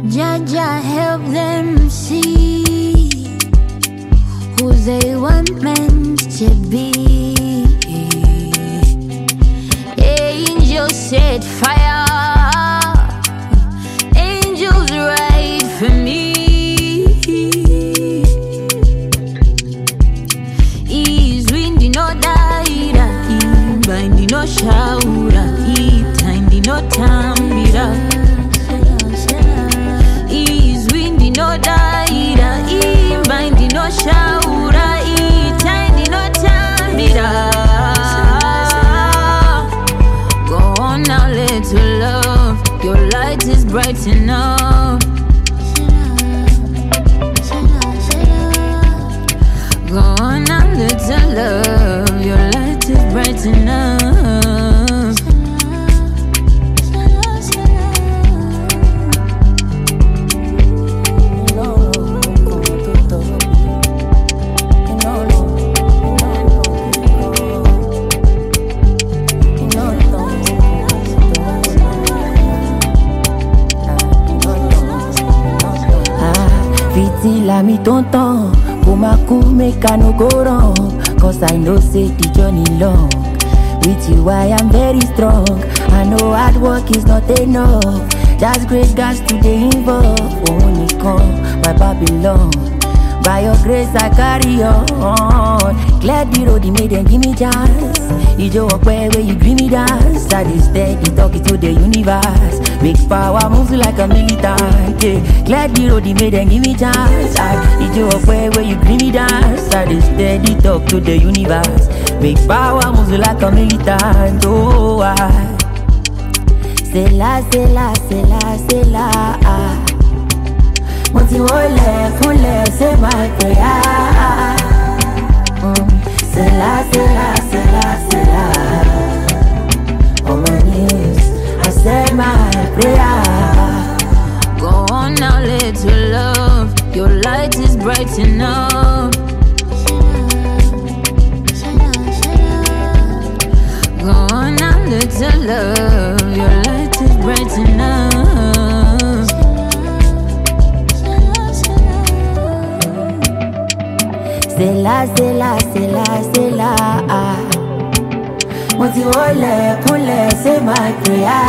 Jaja, help them see who they were meant to be. Angels set fire, angels ride for me. Ease wind no daira, bind no shaura, time no tambira. Ease wind no daira, bind no shaura, time no tambira. Go on now, little love, your light is bright enough. Go on now, little love, your light is bright enough. Vitila mi tonton, Kumaku make I no go wrong. Cause I know say the journey long. With you I am very strong. I know hard work is not enough. Just great guys today involved. Only come my Babylon. By your grace I carry on. Clear the road, you made them give me chance. You just walk where you bring me dance. I dey steady talking to the universe. Big power moves like a militant. Yeah. Clear the road, you made them give me chance. You just walk where you bring me dance. I dey steady talk to the universe. Big power moves like a militant. Oh, I say la, say la, say la, say la. Monty wole, say my prayer. Say la, say la, say la, say la. On my knees, I say my prayer. Go on now, little love, your light is bright enough. Go on now, little love, your light is bright enough. Say la, say la, say la, say la. Monty wole, say my prayer.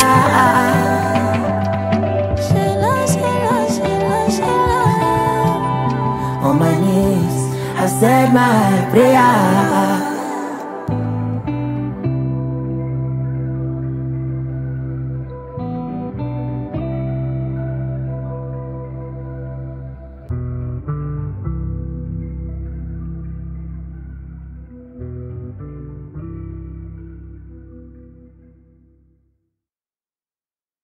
On my knees, I said my prayer.